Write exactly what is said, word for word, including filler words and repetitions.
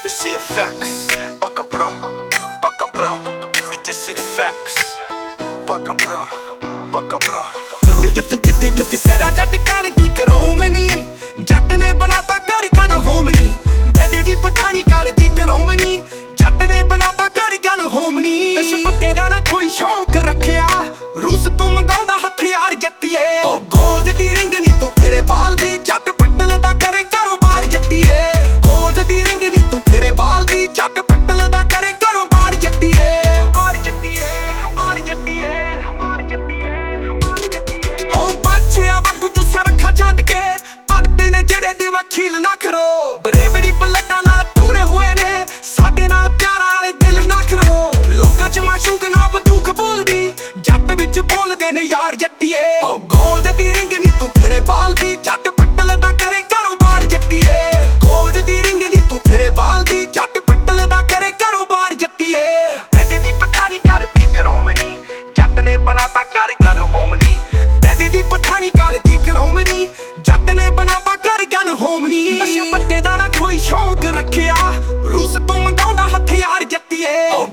This is facts. Bucka bro, bucka bro. This is facts. Bucka bro, bucka bro. ਜਿੱਥੇ ਸਰਾ ਜੱਟ ਕਰ ਕੀ ਕਰੋ money ਜੱਟ ਨੇ ਬਣਾਤਾ ਕਰ ਕਨ ਹੋਮਨੀ ਬੇਦੇ ਦੀ ਪਠਾਣੀ ਕਰ ਕੀ ਕਰੋ ਮਨੀ ਜੱਟ ਨੇ ਬਣਾਤਾ ਕਰ ਕਨ ਹੋਮਨੀ ਇਸ ਪੱਕੇ ਦਾ ਨਾ ਕੋਈ ਸ਼ੌਕ ਰੱਖਿਆ ਰੂਸ ਤੋਂ ਮੰਗਾਉਂਦਾ ਹਥਿਆਰ ਜੱਟੀਏ ਉਹ ਗੋਦ ਦੀ ਰਿੰਗ ਨੀ ਤੂੰ ਤੇਰੇ ਬਾਲ ਦੀ ਜੱਟ ਪੱਟਲ ਦਾ ਕਰੇ ਕਾਰੋਬਾਰ ਜੱਟੀਏ ਗੋਦ ਦੀ ਰਿੰਗ ਨੀ ਤੂੰ ਤੇਰੇ ਬਾਲ ਦੀ ਜੱਟ ਪੱਟਲ ਦਾ ਕਰੇ ਕਾਰੋਬਾਰ ਜੱਟੀਏ ਮਾਰ ਜੱਟੀਏ ਮਾਰ ਜੱਟੀਏ ਮਾਰ ਜੱਟੀਏ ਉਹ ਬੱਚਿਆ ਵਾਂਗੂ ਤੂੰ ਸਰਖਾ ਛੱਡ ਕੇ ਪੱਤੇ ਨੇ ਜਿਹੜੇ ਦੀ ਵਕੀਲ ਨਾ ਕਰੋ ਬਰੇਬਰੀ ਪਲਟਾਂ ਨਾਲ ਪੂਰੇ ਹੋਏ ਨੇ ਸਾਡੇ ਨਾਲ ਪਿਆਰਾਂ ਵਾਲੇ ਦਿਲ ਨਾ ਕਰੋ ਲੋਕਾਂ ਚ ਮਾਸ਼ੂਕ ਨਾ ਬੰਦੂਕ ਬੋਲਦੀ ਜੱਟ ਵਿੱਚ ਬੋਲਦੇ ਨੇ ਯਾਰ ਜੱਟੀਏ ਉਹ ਗੋਲਡ ਦੀ ਰਿੰਗ ਨੀ ਤੂੰ ਤੇਰੇ ਬਾਲ ਦੀ ਜੱਟ ਪੱਟਲ ਦਾ ਕਰੇ ਕਾਰੋਬਾਰ ਜੱਟੀਏ ਗੋਲਡ ਦੀ ਰਿੰਗ ਨੀ ਤੂੰ ਤੇਰੇ ਬਾਲ ਦੀ ਜੱਟ ਪੱਟਲ ਦਾ ਕਰੇ ਕਾਰੋਬਾਰ ਜੱਟੀਏ ਬੇਦੇ ਦੀ ਪਠਾਣੀ ਕਰ ਕੀ ਕਰੋ ਮਨੀ ਜੱਟ ਨੇ ਬਣਾਤਾ ਕਰ ਗਨ ਹੋਮਨੀ ਬੇਦੇ ਦੀ ਪਠਾਣੀ ਕਰ ਕੀ ਕਰੋ ਮਨੀ ਜੱਟ ਨੇ ਬਣਾਤਾ ਕਰ ਗਨ ਹੋਮਨੀ ਨਸ਼ੇ ਪੱਤੇ ਦਾ ਨਾ ਕੋਈ ਸ਼ੌਕ ਰੱਖਿਆ ਰੂਸ ਤੋਂ ਮੰਗਾਉਂਦਾ ਹਥਿਆਰ ਜੱਟੀਏ ਉਹ